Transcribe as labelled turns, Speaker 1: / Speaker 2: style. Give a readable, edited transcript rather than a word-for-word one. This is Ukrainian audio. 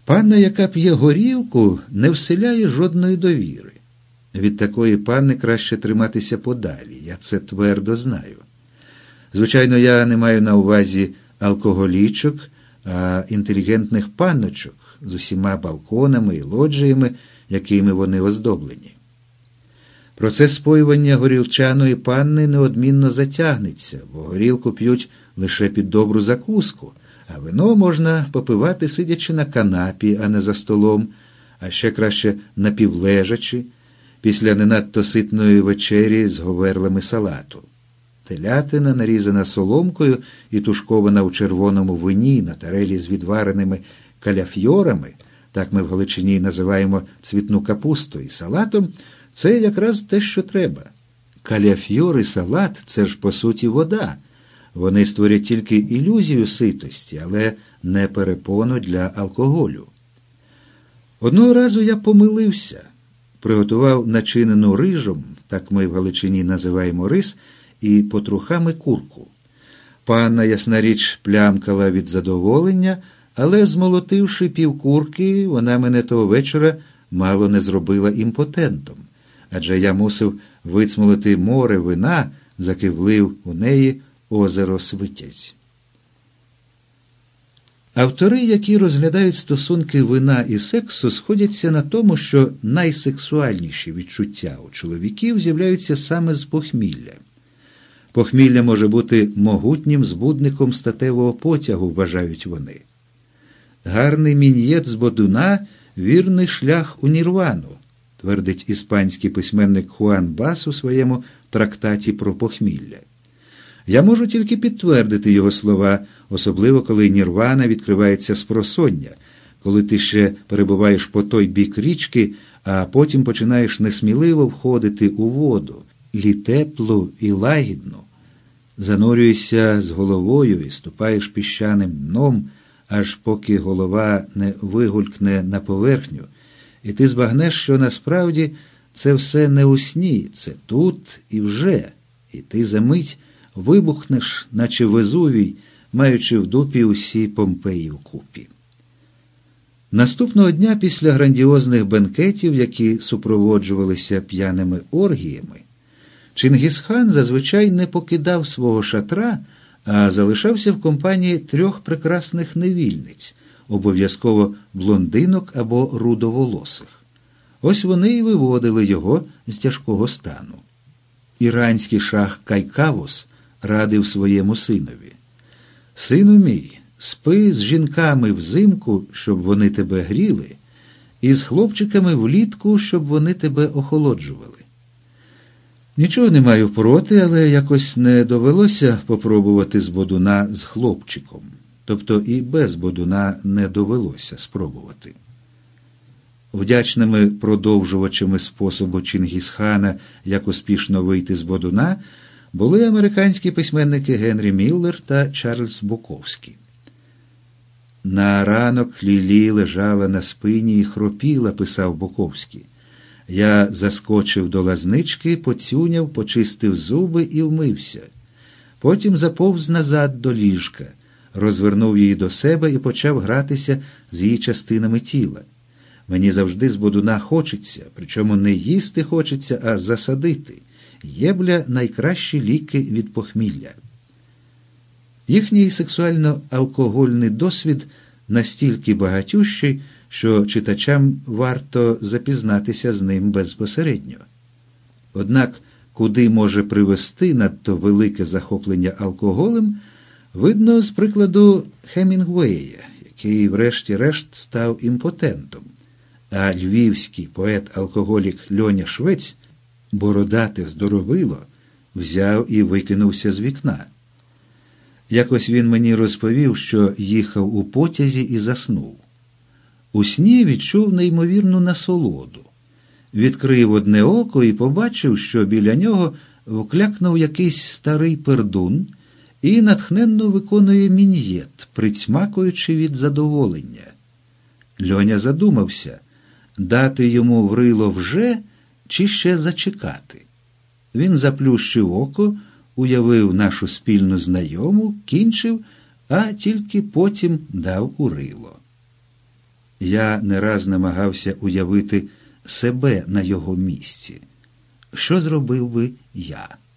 Speaker 1: Панна, яка п'є горілку, не вселяє жодної довіри. Від такої панни краще триматися подалі, я це твердо знаю. Звичайно, я не маю на увазі алкоголічок, а інтелігентних панночок з усіма балконами і лоджіями, якими вони оздоблені. Процес споювання горілчаної панни неодмінно затягнеться, бо горілку п'ють лише під добру закуску, а вино можна попивати, сидячи на канапі, а не за столом, а ще краще напівлежачи, після не надто ситної вечері з говерлами салату. Телятина, нарізана соломкою і тушкована у червоному вині на тарелі з відвареними каляфьорами, так ми в Галичині називаємо цвітну капусту, і салатом, це якраз те, що треба. Каляфьор і салат – це ж, по суті, вода. Вони створять тільки ілюзію ситості, але не перепону для алкоголю. Одного разу я помилився. Приготував начинену рижом, так ми в Галичині називаємо рис, і потрухами курку. Панна, ясна річ, плямкала від задоволення, але, змолотивши півкурки, вона мене того вечора мало не зробила імпотентом, адже я мусив вицмолити море вина, заки влив у неї озеро Свитязь. Автори, які розглядають стосунки вина і сексу, сходяться на тому, що найсексуальніші відчуття у чоловіків з'являються саме з похмілля. Похмілля може бути могутнім збудником статевого потягу, вважають вони. Гарний мін'єт з бодуна – вірний шлях у нірвану, твердить іспанський письменник Хуан Бас у своєму трактаті про похмілля. Я можу тільки підтвердити його слова, особливо коли нірвана відкривається спросоння, коли ти ще перебуваєш по той бік річки, а потім починаєш несміливо входити у воду, і теплу, і лагідну. Занурюєшся з головою і ступаєш піщаним дном, аж поки голова не вигулькне на поверхню, і ти збагнеш, що насправді це все не у сні, це тут і вже, і ти за мить вибухнеш, наче Везувій, маючи в дупі усі Помпеї вкупі. Наступного дня після грандіозних бенкетів, які супроводжувалися п'яними оргіями, Чингісхан зазвичай не покидав свого шатра, а залишався в компанії 3 прекрасних невільниць, обов'язково блондинок або рудоволосих. Ось вони й виводили його з тяжкого стану. Іранський шах Кайкавус радив своєму синові: «Сину мій, спи з жінками взимку, щоб вони тебе гріли, і з хлопчиками влітку, щоб вони тебе охолоджували». Нічого не маю проти, але якось не довелося попробувати з бодуна з хлопчиком. Тобто і без бодуна не довелося спробувати. Вдячними продовжувачами способу Чингісхана, як успішно вийти з бодуна, були американські письменники Генрі Міллер та Чарльз Буковський. «На ранок Лілі лежала на спині і хропіла», – писав Буковський. «Я заскочив до лазнички, поцюняв, почистив зуби і вмився. Потім заповз назад до ліжка, розвернув її до себе і почав гратися з її частинами тіла. Мені завжди з бодуна хочеться, причому не їсти хочеться, а засадити. Єбля – найкращі ліки від похмілля». Їхній сексуально-алкогольний досвід настільки багатющий, що читачам варто запізнатися з ним безпосередньо. Однак, куди може привести надто велике захоплення алкоголем, видно з прикладу Хемінгуея, який врешті-решт став імпотентом, а львівський поет-алкоголік Льоня Швець, бородате здоровило, взяв і викинувся з вікна. Якось він мені розповів, що їхав у потязі і заснув. У сні відчув неймовірну насолоду. Відкрив одне око і побачив, що біля нього вклякнув якийсь старий пердун і натхненно виконує мін'єт, прицьмакуючи від задоволення. Льоня задумався, дати йому в рило вже чи ще зачекати. Він заплющив око, уявив нашу спільну знайому, кінчив, а тільки потім дав у рило. Я не раз намагався уявити себе на його місці. Що зробив би я?